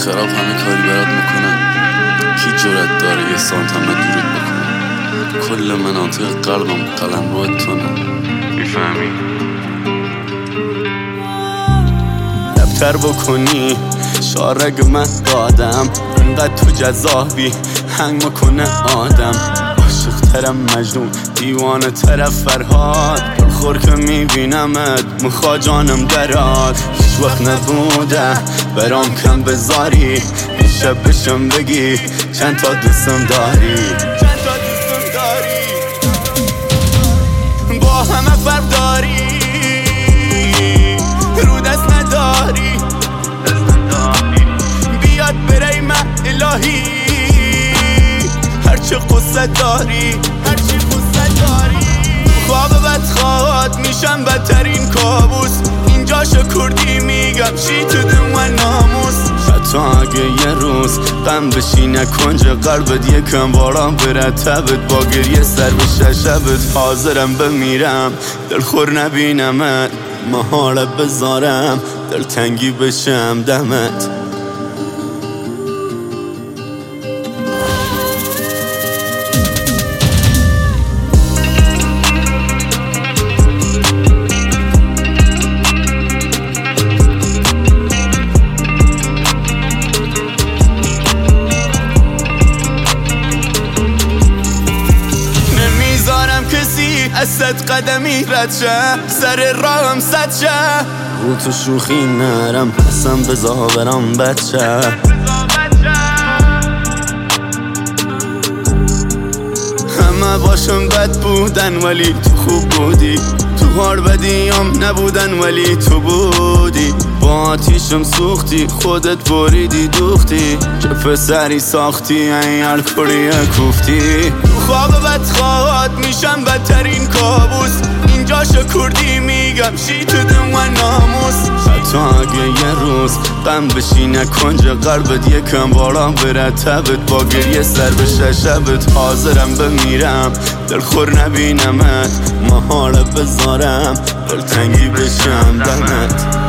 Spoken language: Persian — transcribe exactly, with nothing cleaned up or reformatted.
خراب همه کاری برات میکنن، کی جرأت داره یه سانتم دورت بکنه؟ کل مناطق قلبم قلم روی تونه، میفهمی؟ دفتر بکنی شارگ من دادم، انقدر تو جذابی هنگ میکنه آدم. عاشق ترم مجنون، دیوانه طرف فرهاد، خور که میبینمت مخوا جانم دراد. هیچ وقت نبوده برام کم بذاری، شب بشم بگی چند تا دوستم داری، چند تا دوستم داری. با همه فرق داری، رو دست نداری، بیاد بری من الهی. هرچه قصه داری، هرچی قصه داری. خواب بدخواد میشم بدترین کابوس، اینجا شکردی میگم شی تو دم و ناموس. حتی اگه یه روز غم بشینه کنج قلبت، یکم باران بره تبت، با گریه سر بشه شبت. حاضرم بمیرم دلخور نبینمت، محاله بذارم دلتنگی بشم دمت. از صد قدمی رد شه، سر راهم صد شه. رو تو شوخی نرم حسن بزا برام بچه. همه باشم بد بودن ولی تو خوب بودی، تو هار بدیام نبودن ولی تو بودی. با آتیشم سوختی خودت بریدی دوختی، چه پسری ساختی این الکوری کوفتی. خواب بدخواد میشم بدترین کابوس، اینجا شکردی میگم شی تو دم و ناموس. حتی اگه یه روز غم بشینه کنج قلبت، یکم باران بره تبت، با گریه سر بشه شبت. حاضرم بمیرم دلخور نبینمت، محاله بذارم دلتنگی بشم دمت.